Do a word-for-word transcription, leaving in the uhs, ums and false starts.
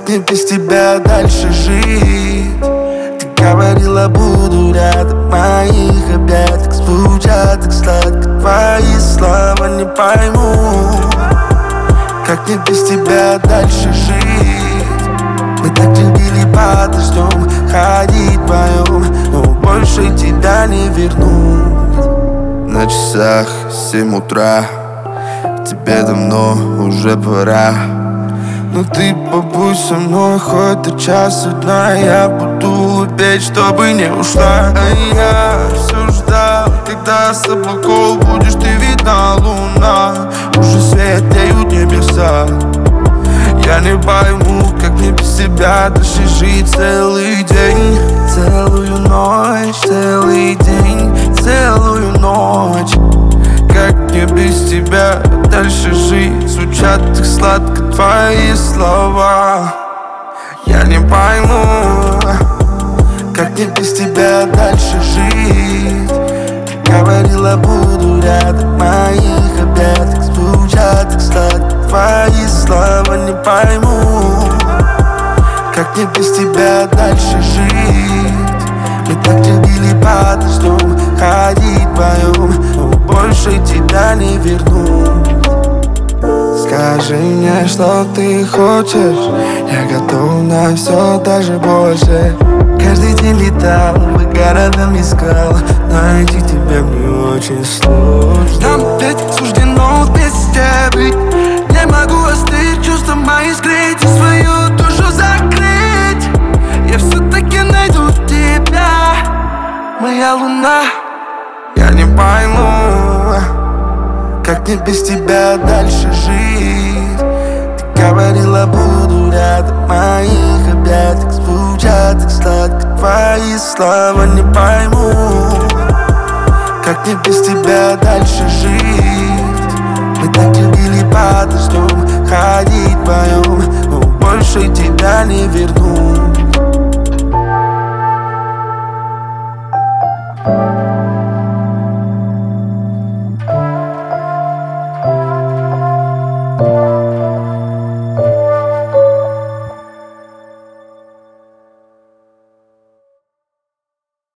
Как мне без тебя дальше жить? Ты говорила, буду рядом, моих объятиях звучат так сладко. Твои слова не пойму. Как мне без тебя дальше жить? Мы так любили под дождем ходить вдвоем, но больше тебя не вернуть. На часах семь утра, тебе давно уже пора. Но ты побудь со мной хоть до часа дня. Я буду петь, чтобы не ушла. А я все ждал, когда с облаков будешь ты видна, луна. Уже светлеют небеса. Я не пойму, как мне без тебя дальше жить целый день. Целую ночь, целый день, целую ночь. Как мне без тебя дальше жить? Звучат так сладко твои слова. Я не пойму, как мне без тебя дальше жить? Ты говорила, буду рядом, моих объятиях звучат так сладко твои слова. Не пойму, как мне без тебя дальше жить? Мы так любили под дождем ходить вдвоем, но больше тебя не вернуть. Скажи мне, что ты хочешь, я готов на все, даже больше. Каждый день летал, по городам искал, найти тебя мне очень сложно. Нам ведь суждено вместе быть. Не могу остыть, чувства мои скрыть и свою душу закрыть. Я все-таки найду тебя, моя луна. Я не пойму, как мне без тебя дальше жить? Ты говорила, буду рядом, моих объятиях звучат так сладко твои слова. Не пойму, как мне без тебя дальше жить? Мы так любили под дождем ходить вдвоем, но больше тебя не верну.